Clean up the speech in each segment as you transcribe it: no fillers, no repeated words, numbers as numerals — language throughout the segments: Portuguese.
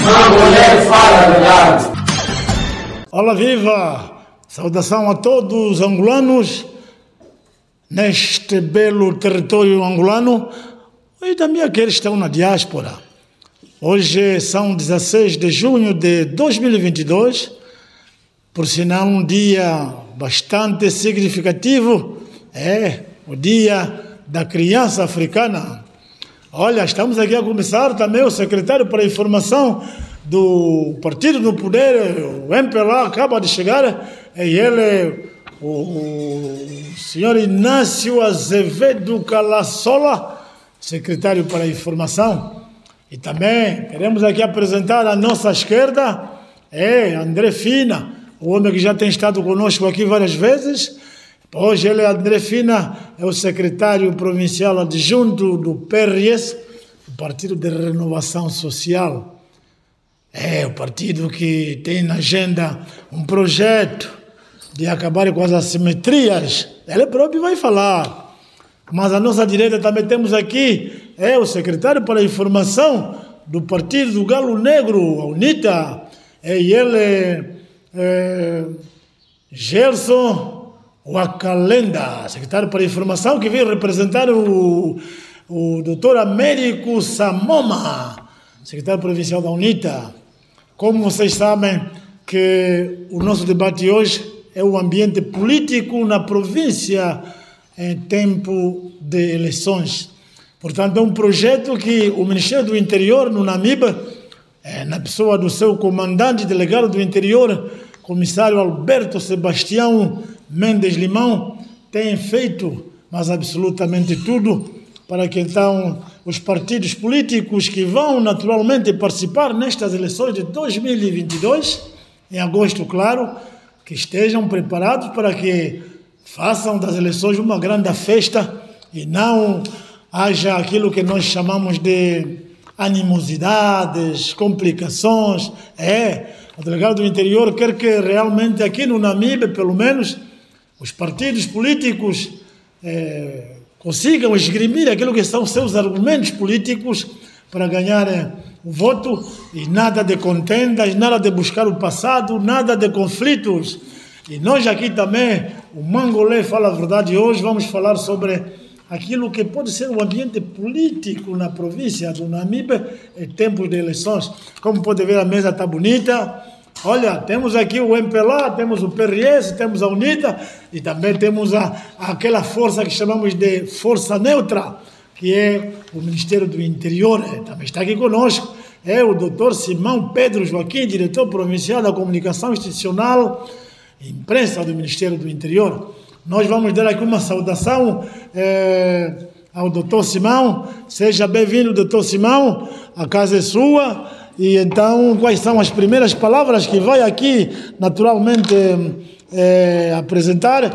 A mulher fala a verdade. Olá, viva! Saudação a todos os angolanos neste belo território angolano e também aqueles que estão na diáspora. Hoje são 16 de junho de 2022, por sinal um dia bastante significativo, o Dia da Criança Africana. Olha, estamos aqui a começar também o secretário para a informação do partido no poder, o MPLA, acaba de chegar, e ele, o senhor Inácio Azevedo Calassola, secretário para a informação. E também queremos aqui apresentar à nossa esquerda, André Fina, o homem que já tem estado conosco aqui várias vezes. Hoje ele, André Fina, é o secretário provincial adjunto do PRS, o Partido de Renovação Social. É o partido que tem na agenda um projeto de acabar com as assimetrias. Ele próprio vai falar. Mas à nossa direita também temos aqui o secretário para a informação do Partido do Galo Negro, a UNITA. E ele Gerson Wakalenda, secretário para a informação, que veio representar o doutor Américo Samoma, secretário provincial da UNITA. Como vocês sabem que o nosso debate hoje é o ambiente político na província em tempo de eleições. Portanto, é um projeto que o Ministério do Interior, no Namibe, na pessoa do seu comandante delegado do Interior, comissário Alberto Sebastião Mendes Limão, tem feito, mas absolutamente tudo, para que então os partidos políticos que vão naturalmente participar nestas eleições de 2022, em agosto, claro, que estejam preparados para que façam das eleições uma grande festa e não haja aquilo que nós chamamos de animosidades, complicações. O delegado do Interior quer que realmente aqui no Namibe, pelo menos, os partidos políticos consigam esgrimir aquilo que são seus argumentos políticos para ganhar o voto, e nada de contendas, nada de buscar o passado, nada de conflitos. E nós aqui também, o Mangolé Fala a Verdade, hoje vamos falar sobre aquilo que pode ser o ambiente político na província do Namibe em tempos de eleições. Como pode ver, a mesa está bonita. Olha, temos aqui o MPLA, temos o PRS, temos a UNITA e também temos aquela força que chamamos de Força Neutra, que é o Ministério do Interior. Também está aqui conosco. É o doutor Simão Pedro Joaquim, diretor provincial da Comunicação Institucional e Imprensa do Ministério do Interior. Nós vamos dar aqui uma saudação ao doutor Simão. Seja bem-vindo, doutor Simão, a casa é sua. E então, quais são as primeiras palavras que vai aqui, naturalmente, apresentar?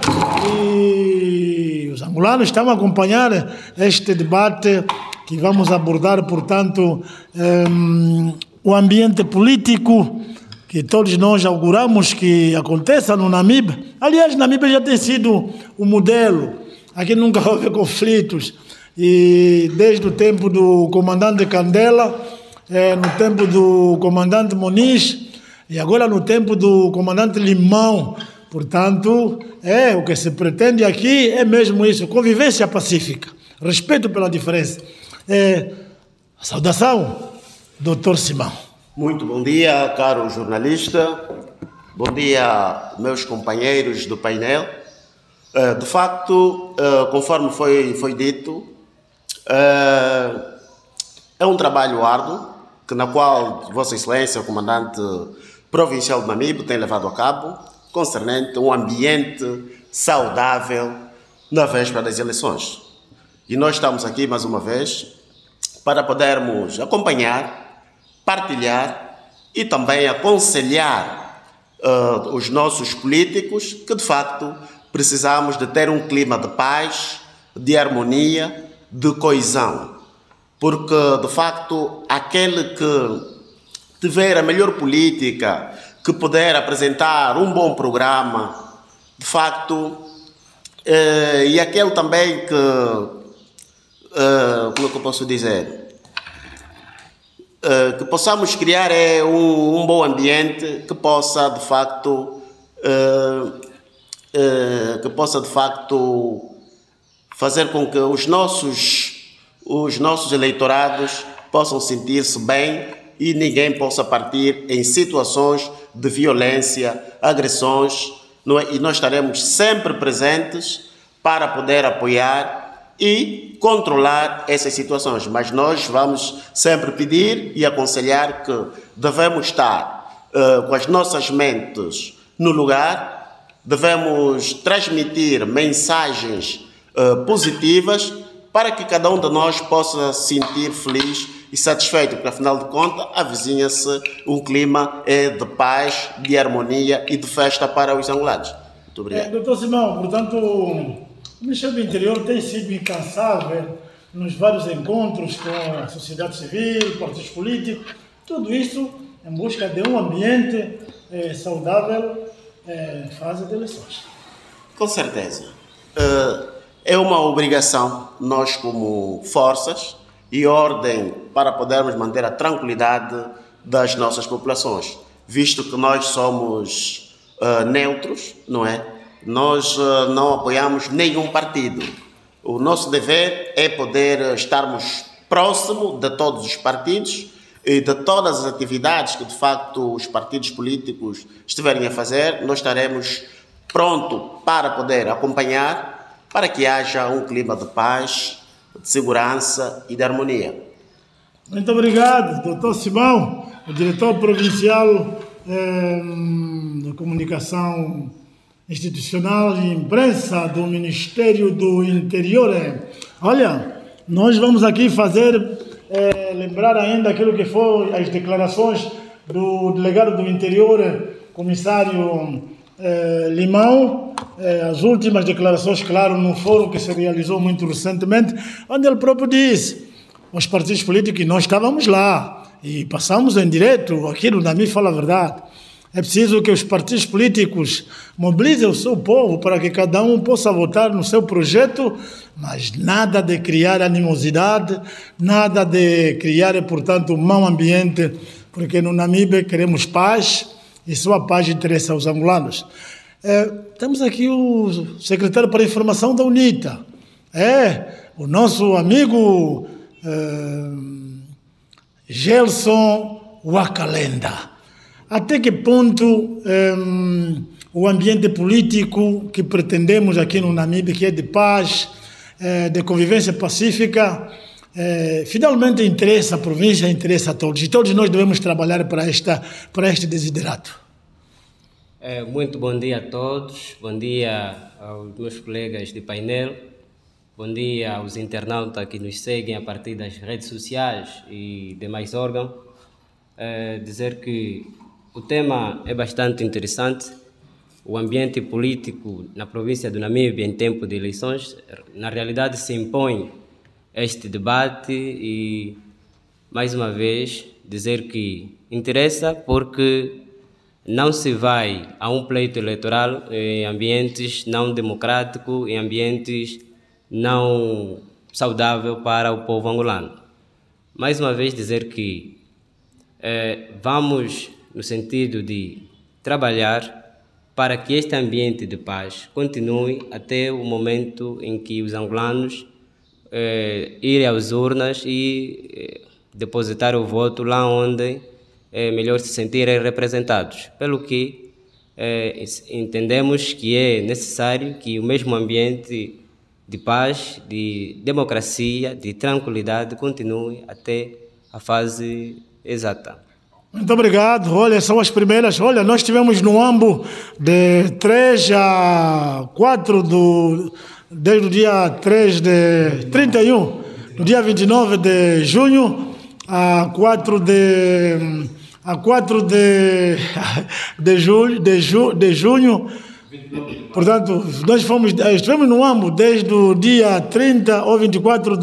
E os angolanos estão a acompanhar este debate que vamos abordar, portanto, o ambiente político que todos nós auguramos que aconteça no Namibe. Aliás, Namibe já tem sido um modelo. Aqui nunca houve conflitos. E desde o tempo do comandante Candela, no tempo do comandante Moniz e agora no tempo do comandante Limão. Portanto, o que se pretende aqui é mesmo isso, convivência pacífica, respeito pela diferença. Saudação, doutor Simão. Muito bom dia, caro jornalista. Bom dia, meus companheiros do painel. De facto, conforme foi dito, é um trabalho árduo, na qual Vossa Excelência, o comandante provincial de Namibe, tem levado a cabo, concernente um ambiente saudável na véspera das eleições. E nós estamos aqui, mais uma vez, para podermos acompanhar, partilhar e também aconselhar os nossos políticos que, de facto, precisamos de ter um clima de paz, de harmonia, de coesão. Porque, de facto, aquele que tiver a melhor política, que puder apresentar um bom programa, de facto, e aquele também que, como é que eu posso dizer, que possamos criar um bom ambiente que possa de facto fazer com que os nossos eleitorados possam sentir-se bem e ninguém possa partir em situações de violência, agressões, não é? E nós estaremos sempre presentes para poder apoiar e controlar essas situações. Mas nós vamos sempre pedir e aconselhar que devemos estar com as nossas mentes no lugar, devemos transmitir mensagens positivas para que cada um de nós possa se sentir feliz e satisfeito, porque afinal de contas avizinha-se um clima de paz, de harmonia e de festa para os angolanos. Muito obrigado. Doutor Simão, portanto, o Ministério do Interior tem sido incansável nos vários encontros com a sociedade civil, partidos políticos, tudo isso em busca de um ambiente saudável em fase de eleições. Com certeza. É uma obrigação, nós como forças e ordem, para podermos manter a tranquilidade das nossas populações, visto que nós somos neutros, não é? Nós não apoiamos nenhum partido. O nosso dever é poder estarmos próximo de todos os partidos e de todas as atividades que de facto os partidos políticos estiverem a fazer. Nós estaremos prontos para poder acompanhar, para que haja um clima de paz, de segurança e de harmonia. Muito obrigado, doutor Simão, o diretor provincial de comunicação institucional e imprensa do Ministério do Interior. Olha, nós vamos aqui fazer, lembrar ainda aquilo que foram as declarações do delegado do Interior, comissário Limão, as últimas declarações, claro, no fórum que se realizou muito recentemente, onde ele próprio disse, os partidos políticos, nós estávamos lá e passamos em direto, aquilo da mim fala a verdade. É preciso que os partidos políticos mobilizem o seu povo para que cada um possa votar no seu projeto, mas nada de criar animosidade, nada de criar, portanto, um mau ambiente, porque no Namibe queremos paz e só a paz interessa aos angolanos. Temos aqui o secretário para a informação da UNITA, o nosso amigo Gelson Wakalenda. Até que ponto o ambiente político que pretendemos aqui no Namibe, que é de paz, de convivência pacífica, finalmente interessa a província, interessa a todos. E todos nós devemos trabalhar para este desiderato. Muito bom dia a todos, bom dia aos meus colegas de painel, bom dia aos internautas que nos seguem a partir das redes sociais e demais órgãos. Dizer que o tema é bastante interessante. O ambiente político na província do Namibe em tempo de eleições, na realidade, se impõe este debate e, mais uma vez, dizer que interessa porque não se vai a um pleito eleitoral em ambientes não democráticos, em ambientes não saudáveis para o povo angolano. Mais uma vez, dizer que vamos no sentido de trabalhar para que este ambiente de paz continue até o momento em que os angolanos irem às urnas e depositar o voto lá onde é melhor se sentirem representados. Pelo que entendemos que é necessário que o mesmo ambiente de paz, de democracia, de tranquilidade continue até a fase exata. Muito obrigado. Olha, são as primeiras. Olha, nós tivemos no AMBO de 3 a 4 desde o dia 31, no dia 29 de junho, a 4 de junho. Portanto, nós estivemos no AMBO desde o dia 30 ou 24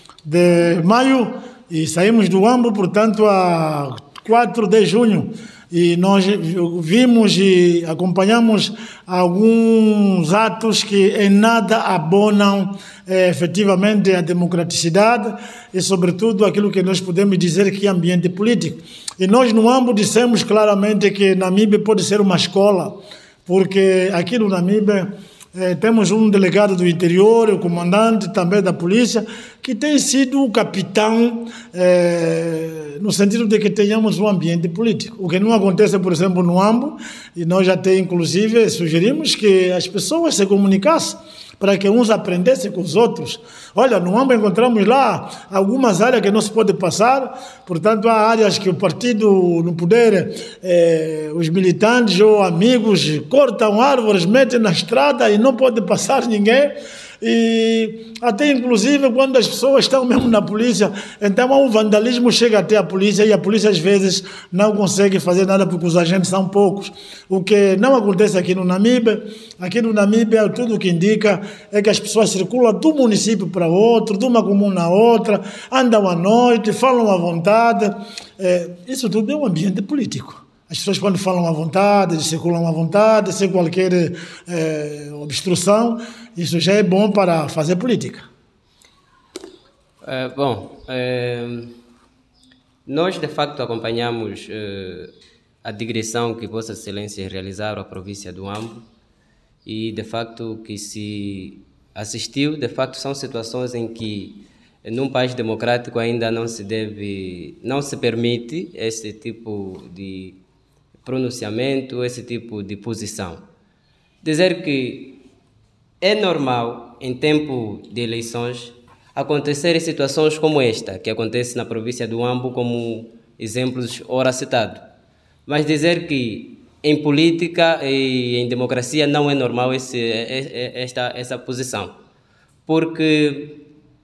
de maio e saímos do AMBO, portanto, a 4 de junho. e nós vimos e acompanhamos alguns atos que em nada abonam efetivamente a democraticidade e, sobretudo, aquilo que nós podemos dizer que é ambiente político. E nós, no AMBO, dissemos claramente que Namíbia pode ser uma escola, porque aqui no Namíbia temos um delegado do interior, o comandante também da polícia, que tem sido o capitão no sentido de que tenhamos um ambiente político. O que não acontece, por exemplo, no AMBO, e nós já inclusive sugerimos que as pessoas se comunicassem para que uns aprendessem com os outros. Olha, no AMBO encontramos lá algumas áreas que não se pode passar, portanto, há áreas que o partido no poder, os militantes ou amigos cortam árvores, metem na estrada e não pode passar ninguém. E até inclusive quando as pessoas estão mesmo na polícia, então o vandalismo chega até a polícia e a polícia às vezes não consegue fazer nada porque os agentes são poucos, o que não acontece aqui no Namíbia. Aqui no Namíbia tudo o que indica é que as pessoas circulam do município para outro, de uma comuna a outra, andam à noite, falam à vontade, isso tudo é um ambiente político. As pessoas quando falam à vontade, circulam à vontade, sem qualquer obstrução, isso já é bom para fazer política. Nós de facto acompanhamos a digressão que Vossa Excelência realizaram à província do AMBO e de facto que se assistiu, de facto são situações em que num país democrático ainda não se permite esse tipo de pronunciamento, esse tipo de posição. Dizer que é normal, em tempo de eleições, acontecerem situações como esta, que acontece na província do AMBO, como exemplos ora citados. Mas dizer que em política e em democracia não é normal essa posição. Porque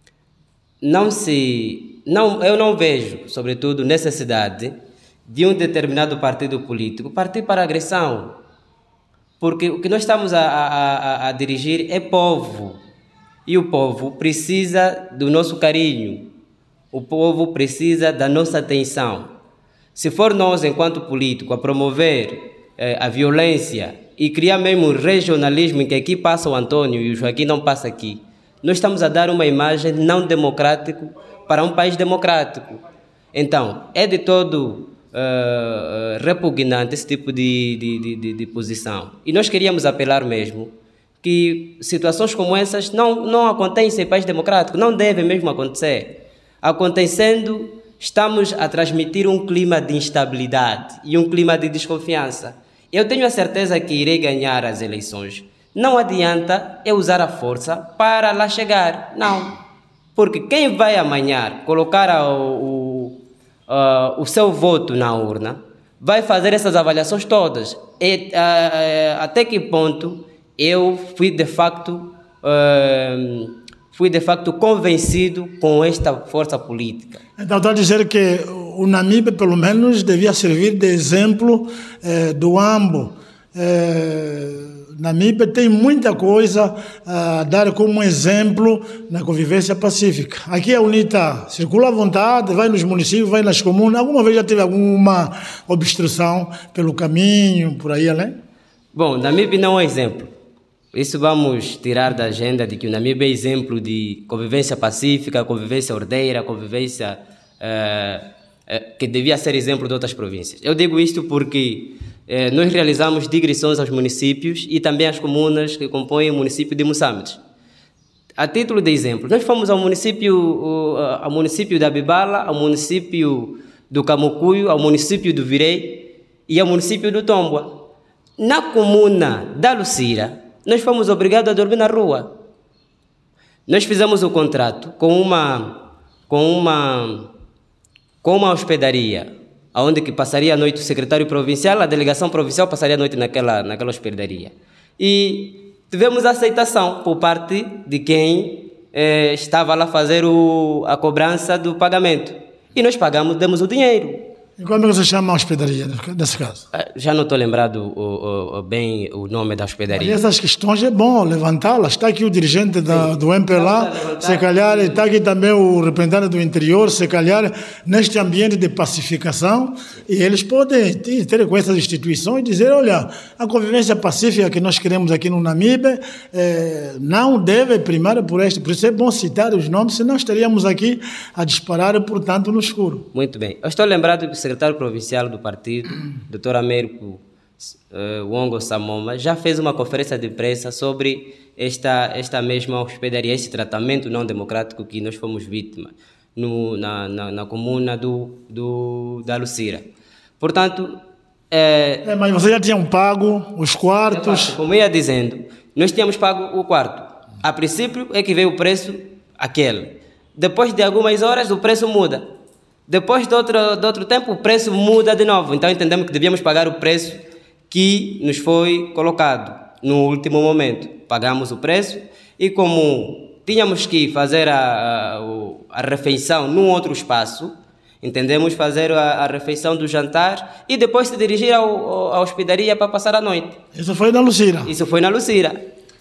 eu não vejo, sobretudo, necessidade de um determinado partido político partir para a agressão. Porque o que nós estamos a dirigir é povo. E o povo precisa do nosso carinho. O povo precisa da nossa atenção. Se for nós, enquanto político, a promover a violência e criar mesmo um regionalismo em que aqui passa o Antônio e o Joaquim não passa aqui, nós estamos a dar uma imagem não democrática para um país democrático. Então, é de todo repugnante esse tipo de posição. E nós queríamos apelar mesmo que situações como essas não acontecem em país democrático, não devem mesmo acontecer. Acontecendo, estamos a transmitir um clima de instabilidade e um clima de desconfiança. Eu tenho a certeza que irei ganhar as eleições. Não adianta eu usar a força para lá chegar, não. Porque quem vai amanhã colocar o seu voto na urna vai fazer essas avaliações todas. E, até que ponto eu fui de facto convencido com esta força política. Então está a dizer que o Namíbia pelo menos devia servir de exemplo do AMBO. Namíbia tem muita coisa a dar como exemplo na convivência pacífica. Aqui a UNITA circula à vontade, vai nos municípios, vai nas comunas. Alguma vez já teve alguma obstrução pelo caminho, por aí além? Bom, Namíbia não é exemplo. Isso vamos tirar da agenda de que o Namíbia é exemplo de convivência pacífica, convivência ordeira, convivência que devia ser exemplo de outras províncias. Eu digo isto porque nós realizamos digressões aos municípios e também às comunas que compõem o município de Moçambique. A título de exemplo, nós fomos ao município da Bibala, ao município do Camucuio, ao município do Virei e ao município do Tombua. Na comuna da Lucira, nós fomos obrigados a dormir na rua. Nós fizemos o contrato com uma hospedaria, onde que passaria a noite o secretário provincial, a delegação provincial passaria a noite naquela hospedaria. E tivemos aceitação por parte de quem estava lá a fazer a cobrança do pagamento. E nós pagamos, demos o dinheiro. E como é que você chama a hospedaria, nesse caso? Já não estou lembrado bem o nome da E hospedaria. essas questões é bom levantá-las. Está aqui o dirigente do MPLA, se calhar, está aqui também o representante do interior, se calhar, neste ambiente de pacificação, e eles podem ter com essas instituições e dizer, olha, a convivência pacífica que nós queremos aqui no Namibe não deve primar por este. Por isso é bom citar os nomes, senão estaríamos aqui a disparar, portanto, no escuro. Muito bem. Eu estou lembrado do secretário provincial do partido, Dr. Américo Wongo Samoma, já fez uma conferência de imprensa sobre esta mesma hospedaria, esse tratamento não democrático que nós fomos vítimas na comuna da Lucira. Portanto... mas vocês já tinham pago os quartos? Como eu ia dizendo, nós tínhamos pago o quarto. A princípio é que veio o preço aquele. Depois de algumas horas o preço muda. Depois de outro tempo, o preço muda de novo. Então, entendemos que devíamos pagar o preço que nos foi colocado no último momento. Pagamos o preço e, como tínhamos que fazer a refeição num outro espaço, entendemos fazer a refeição do jantar e depois se dirigir à hospedaria para passar a noite. Isso foi na Lucira? Isso foi na Lucira.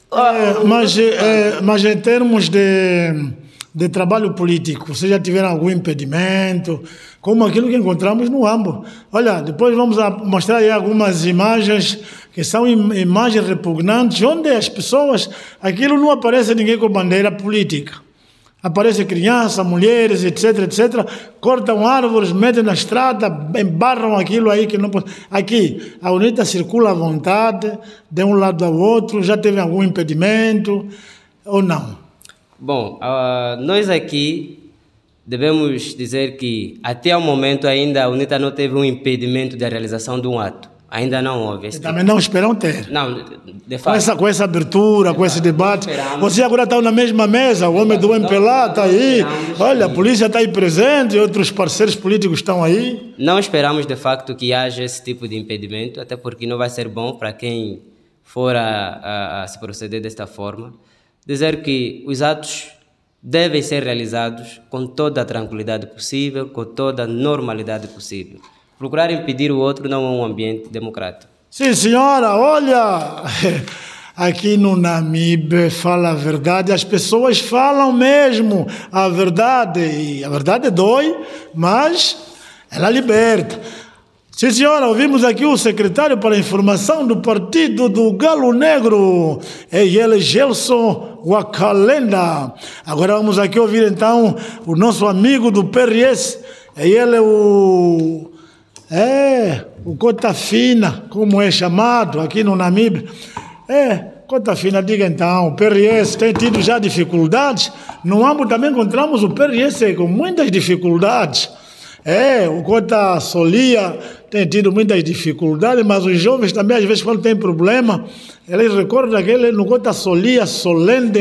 Mas em termos de trabalho político, vocês já tiveram algum impedimento, como aquilo que encontramos no Ambo? Olha, depois vamos mostrar aí algumas imagens que são imagens repugnantes, onde as pessoas, aquilo não aparece ninguém com bandeira política. Aparece crianças, mulheres, etc, etc, cortam árvores, metem na estrada, embarram aquilo aí que não pode. Aqui, a UNITA circula à vontade, de um lado ao outro, já teve algum impedimento ou não? Bom, nós aqui devemos dizer que até o momento ainda a UNITA não teve um impedimento da realização de um ato. Ainda não houve. Também não esperam ter. Não, de fato. Com essa abertura, com esse debate. Você agora está na mesma mesa, o homem do MPLA está aí. Olha, a polícia está aí presente, outros parceiros políticos estão aí. Não esperamos de facto que haja esse tipo de impedimento, até porque não vai ser bom para quem for a se proceder desta forma. Dizer que os atos devem ser realizados com toda a tranquilidade possível, com toda a normalidade possível. Procurar impedir o outro não é um ambiente democrático. Sim, senhora, olha, aqui no Namibe fala a verdade, as pessoas falam mesmo a verdade, e a verdade dói, mas ela liberta. Sim, senhora, ouvimos aqui o secretário para a informação do partido do Galo Negro, ele Gelson Wakalenda. Agora vamos aqui ouvir então o nosso amigo do PRS, ele o Cota Fina, como é chamado aqui no Namibe. Cota Fina, diga então, o PRS tem tido já dificuldades, no Ambo também encontramos o PRS com muitas dificuldades. O Cota Solia tem tido muitas dificuldades, mas os jovens também, às vezes, quando tem problema, eles recordam aquele no Cota Solia, Solende,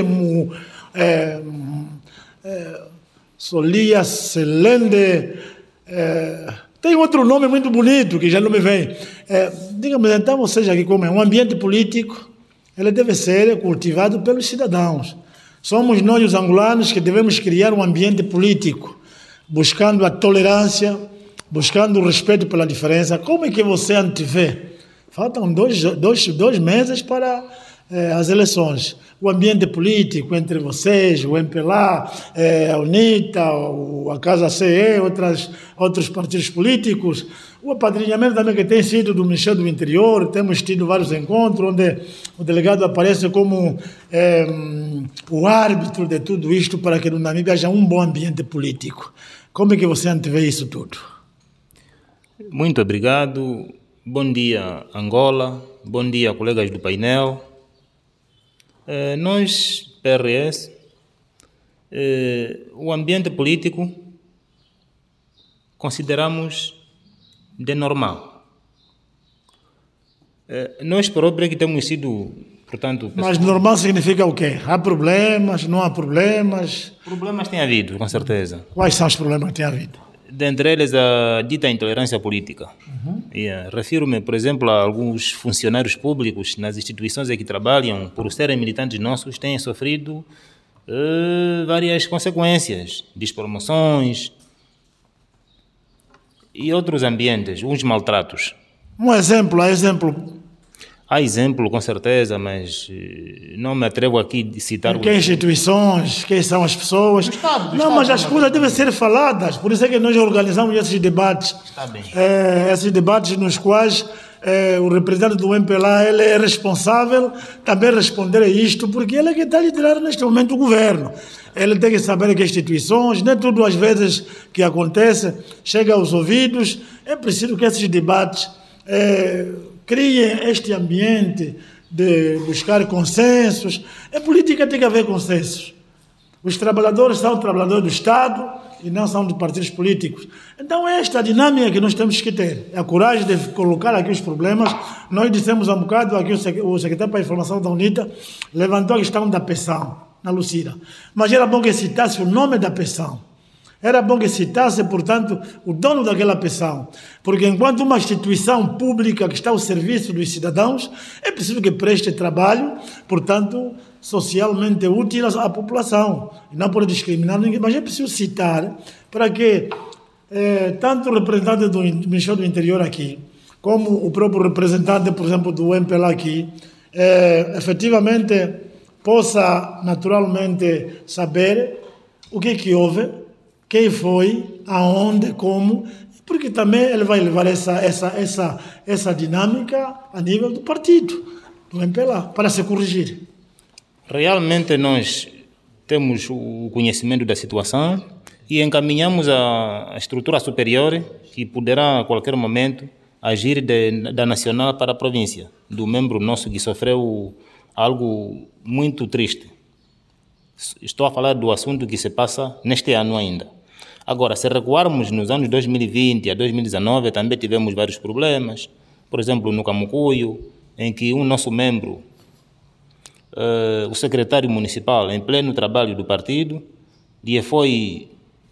Solia, Selende, tem outro nome muito bonito que já não me vem. Digamos então, ou seja, que como é um ambiente político, ele deve ser cultivado pelos cidadãos. Somos nós, os angolanos, que devemos criar um ambiente político, buscando a tolerância, buscando o respeito pela diferença. Como é que você antevê? Faltam dois meses para as eleições. O ambiente político entre vocês, o MPLA, a UNITA, a Casa CE, outros partidos políticos, o apadrinhamento também que tem sido do Ministério do Interior, temos tido vários encontros onde o delegado aparece como o árbitro de tudo isto para que no Namibe haja um bom ambiente político. Como é que você antevê isso tudo? Muito obrigado. Bom dia, Angola. Bom dia, colegas do painel. Nós, PRS, o ambiente político consideramos de normal. Nós próprios que temos sido, portanto... Mas normal significa o quê? Há problemas, não há problemas? Problemas tem havido, com certeza. Quais são os problemas que tem havido? Dentre eles, a dita intolerância política. Refiro-me, por exemplo, a alguns funcionários públicos nas instituições em que trabalham, por serem militantes nossos, têm sofrido várias consequências, despromoções. E outros ambientes, uns maltratos. Há exemplo. Há exemplo, com certeza, mas não me atrevo aqui a citar... Que instituições, quem são as pessoas. Mas as coisas devem ser faladas. Por isso é que nós organizamos esses debates. Está bem. Esses debates nos quais o representante do MPLA ele é responsável também responder a isto, porque ele é que está a liderar neste momento o governo. Ele tem que saber que instituições, nem tudo às vezes que acontece, chega aos ouvidos. É preciso que esses debates criem este ambiente de buscar consensos. Em política tem que haver consensos. Os trabalhadores são trabalhadores do Estado e não são de partidos políticos. Então é esta dinâmica que nós temos que ter. É a coragem de colocar aqui os problemas. Nós dissemos há um bocado, aqui o secretário para a Informação da UNITA levantou a questão da pensão, na Lucira. Mas era bom que citasse o nome da pensão. Era bom que citasse, portanto, o dono daquela pensão. Porque enquanto uma instituição pública que está ao serviço dos cidadãos, é preciso que preste trabalho, portanto, socialmente útil à população. E não pode discriminar ninguém, mas é preciso citar para que tanto o representante do Ministério do Interior aqui, como o próprio representante, por exemplo, do MPLA aqui, efetivamente possa naturalmente saber o que houve, quem foi, aonde, como, porque também ele vai levar essa dinâmica a nível do partido, do MPLA, para se corrigir. Realmente nós temos o conhecimento da situação e encaminhamos a estrutura superior que poderá a qualquer momento agir da nacional para a província, do membro nosso que sofreu algo muito triste. Estou a falar do assunto que se passa neste ano ainda. Agora, se recuarmos nos anos 2020 a 2019, também tivemos vários problemas. Por exemplo, no Camucuio, em que um nosso membro, o secretário municipal, em pleno trabalho do partido, lhe foi,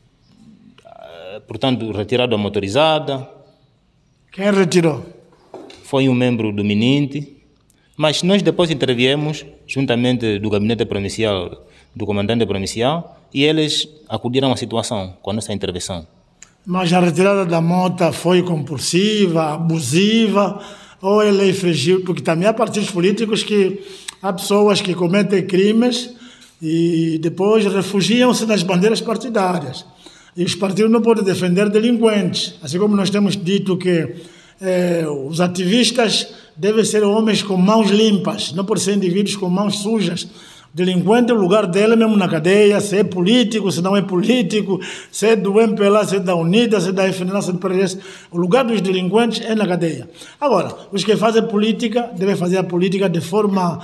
portanto, retirado a motorizada. Quem retirou? Foi um membro do MININTE. Mas nós depois interviemos, juntamente do gabinete provincial, do comandante provincial, e eles acudiram à situação com a nossa intervenção. Mas a retirada da moto foi compulsiva, abusiva, ou ele infringiu? Porque também há partidos políticos que há pessoas que cometem crimes e depois refugiam-se nas bandeiras partidárias. E os partidos não podem defender delinquentes. Assim como nós temos dito que os ativistas devem ser homens com mãos limpas, não podem ser indivíduos com mãos sujas. Delinquente, o lugar dele mesmo na cadeia, se é político, se não é político, se é do MPLA, se é da UNITA, se é da FNL, se é do PRS, o lugar dos delinquentes é na cadeia. Agora, os que fazem política devem fazer a política de forma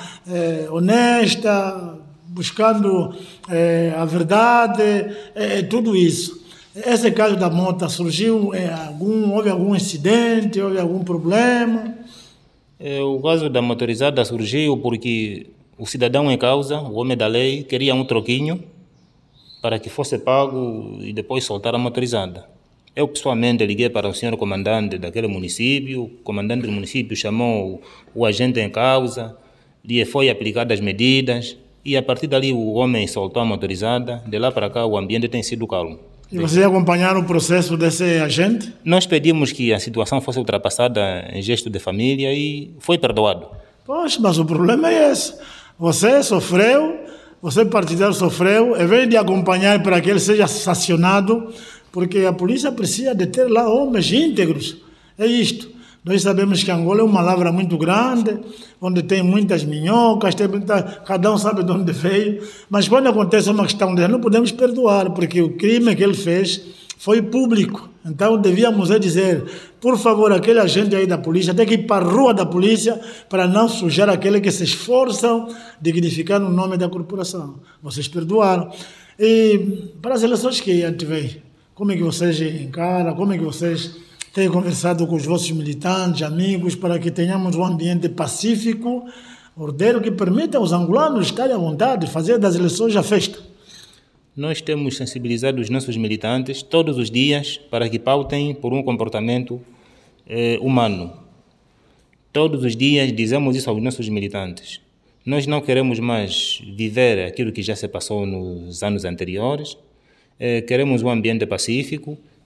honesta, buscando a verdade, tudo isso. Esse caso da moto surgiu, houve algum incidente, houve algum problema? O caso da motorizada surgiu porque o cidadão em causa, o homem da lei, queria um troquinho para que fosse pago e depois soltar a motorizada. Eu pessoalmente liguei para o senhor comandante daquele município, o comandante do município chamou o agente em causa, lhe foi aplicadas as medidas e a partir dali o homem soltou a motorizada, de lá para cá o ambiente tem sido calmo. E vocês acompanharam o processo desse agente? Nós pedimos que a situação fosse ultrapassada em gesto de família e foi perdoado. Poxa, mas o problema é esse. Você sofreu, você partidário sofreu, em vez de acompanhar para que ele seja sancionado, porque a polícia precisa de ter lá homens íntegros. É isto. Nós sabemos que Angola é uma lavra muito grande, onde tem muitas minhocas, cada um sabe de onde veio, mas quando acontece uma questão dele, não podemos perdoar, porque o crime que ele fez foi público. Então devíamos dizer, por favor, aquele agente aí da polícia tem que ir para a rua da polícia para não sujar aquele que se esforçam de dignificar o nome da corporação. Vocês perdoaram. E para as eleições que a gente vê, como é que vocês encaram, como é que vocês têm conversado com os vossos militantes, amigos, para que tenhamos um ambiente pacífico, ordeiro, que permita aos angolanos estarem à vontade, fazer das eleições a festa? Nós temos sensibilizado os nossos militantes todos os dias para que pautem por um comportamento humano. Todos os dias dizemos isso aos nossos militantes. Nós não queremos mais viver aquilo que já se passou nos anos anteriores. Queremos um ambiente pacífico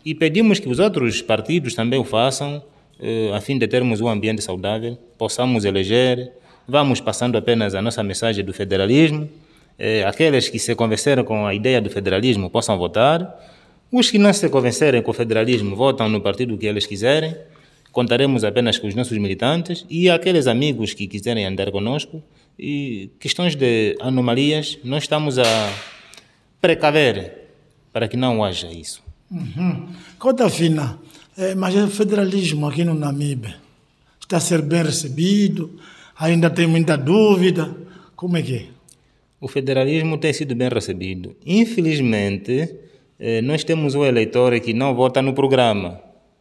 E pedimos que os outros partidos também o façam, a fim de termos um ambiente saudável, possamos eleger, vamos passando apenas a nossa mensagem do federalismo, aqueles que se convenceram com a ideia do federalismo possam votar, os que não se convencerem com o federalismo votam no partido que eles quiserem, contaremos apenas com os nossos militantes e aqueles amigos que quiserem andar conosco. E questões de anomalias, nós estamos a precaver para que não haja isso. Conta fina, mas o federalismo aqui no Namibe está a ser bem recebido? Ainda tem muita dúvida? Como é que é? O federalismo tem sido bem recebido. Infelizmente, nós temos um eleitor que não vota no programa.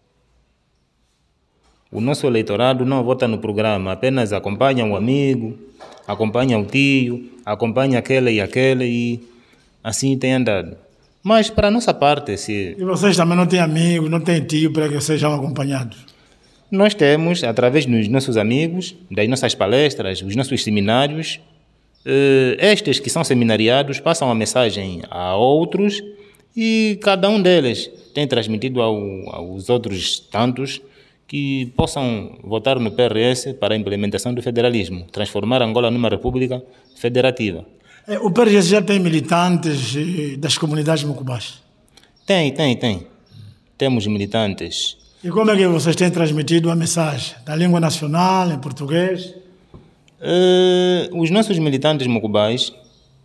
O nosso eleitorado não vota no programa, apenas acompanha um amigo, acompanha o tio, acompanha aquele e assim tem andado. Mas para a nossa parte, se... E vocês também não têm amigos, não têm tio para que sejam acompanhados? Nós temos, através dos nossos amigos, das nossas palestras, os nossos seminários, estes que são seminariados passam a mensagem a outros e cada um deles tem transmitido aos outros tantos que possam votar no PRS para a implementação do federalismo, transformar Angola numa república federativa. O PRS já tem militantes das comunidades mucubás? Tem. Temos militantes. E como é que vocês têm transmitido a mensagem? Na língua nacional, em português? Os nossos militantes mucubais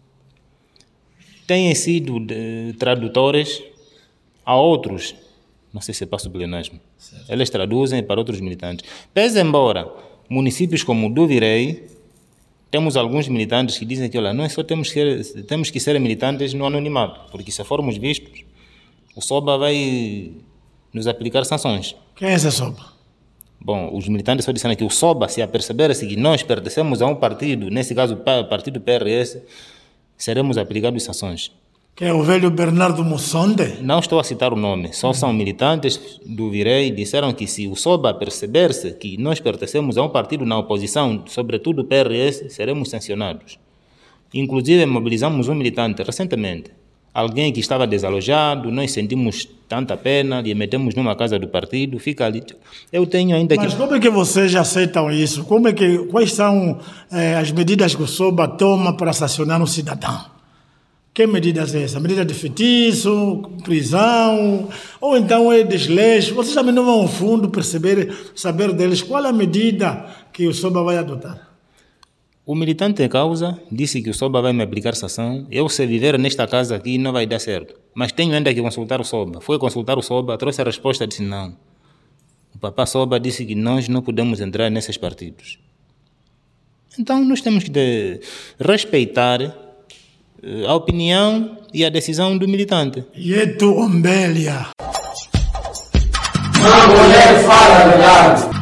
têm sido tradutores a outros. Não sei se é passo pleonasmo. Eles traduzem para outros militantes. Pese embora municípios como Duvirei, temos alguns militantes que dizem que nós só temos que ser militantes no anonimato, porque se formos vistos, o SOBA vai nos aplicar sanções. Quem é esse SOBA? Bom, os militantes só disseram que o SOBA, se aperceber-se que nós pertencemos a um partido, nesse caso o partido PRS, seremos aplicados sanções. Que é o velho Bernardo Mussonde? Não estou a citar o nome, só são militantes do Virei, disseram que se o SOBA perceber-se que nós pertencemos a um partido na oposição, sobretudo o PRS, seremos sancionados. Inclusive mobilizamos um militante recentemente, alguém que estava desalojado, nós sentimos tanta pena, lhe metemos numa casa do partido, fica ali. Eu tenho ainda Mas como é que vocês aceitam isso? Quais são as medidas que o SOBA toma para sancionar um cidadão? Que medidas é essa? Medida de feitiço, prisão, ou então é desleixo? Vocês também não vão ao fundo saber deles qual é a medida que o SOBA vai adotar? O militante em causa disse que o SOBA vai me aplicar sanção. Eu, se viver nesta casa aqui, não vai dar certo. Mas tenho ainda que consultar o SOBA. Foi consultar o SOBA, trouxe a resposta, disse não. O papá SOBA disse que nós não podemos entrar nesses partidos. Então, nós temos que respeitar a opinião e a decisão do militante. Yetu Ombélia. Uma mulher fala a verdade.